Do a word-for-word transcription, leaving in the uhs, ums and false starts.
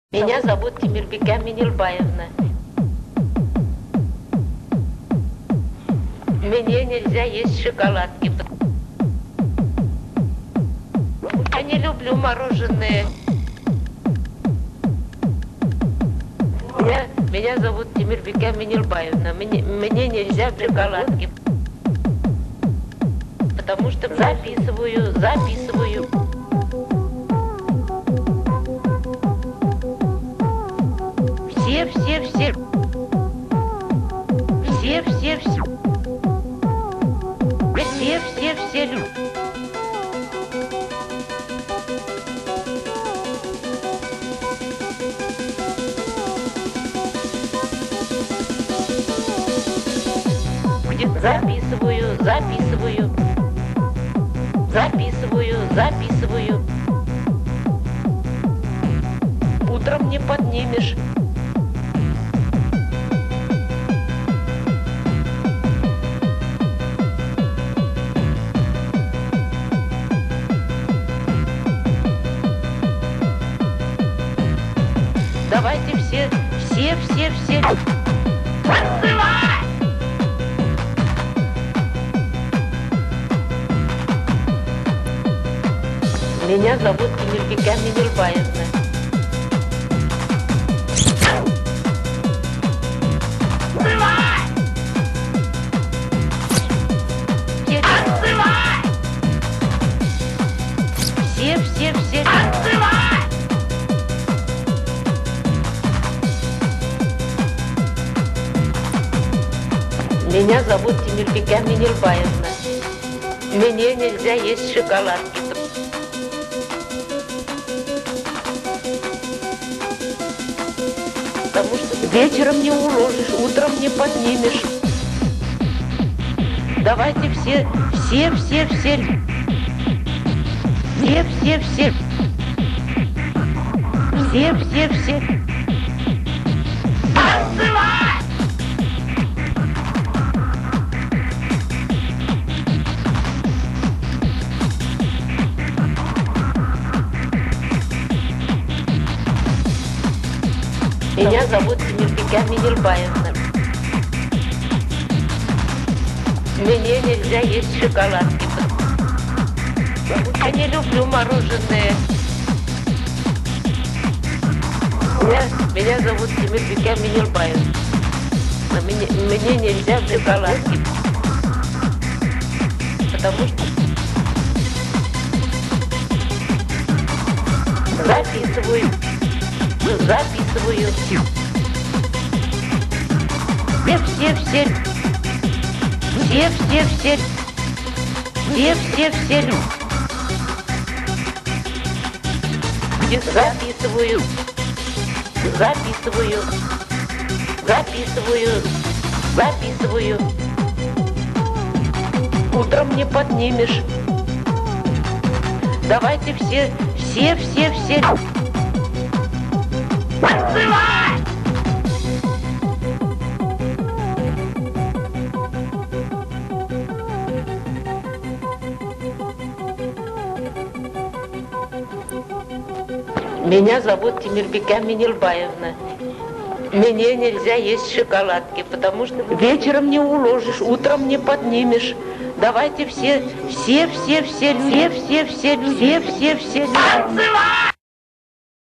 Меня зовут Темирбеке Минелбаевна. Мне нельзя есть шоколадки. Я не люблю мороженое. Меня, меня зовут Темирбеке Минелбаевна. Мне, мне нельзя шоколадки. Потому что записываю, записываю. Все, все, все. Все, все, все. Все, все, все люди. Записываю, записываю. Записываю, записываю. Утром не поднимешь. Давайте все, все, все, все. Танцевать! Меня зовут Темирбеке Минелбаевна. Танцевать! Танцевать! Все, все, все. Танцевать! Меня зовут Темирбеке Минелбаевна. Мне нельзя есть шоколадки. Потому что вечером не уложишь, утром не поднимешь. Давайте все, все, все, все. Все, все, все. Все, все, все. Танцевать! Меня зовут Темирбеке Минелбаевна. Мне нельзя есть шоколадки. Я не люблю мороженое. Меня, меня зовут Темирбеке Минелбаевна. Мне, мне нельзя шоколадки. Потому что записываю. Записываю. Все, все, все. Все, все, все. Все, все, все. Записываю. Записываю. Записываю. Записываю. Утром не поднимешь. Давайте все, все, все, все. Танцевать! Меня зовут Темирбеке Минелбаевна. Мне нельзя есть шоколадки, потому что вечером не уложишь, утром не поднимешь. Давайте все, все, все, все, все, все, все, все, все, все. Танцевать!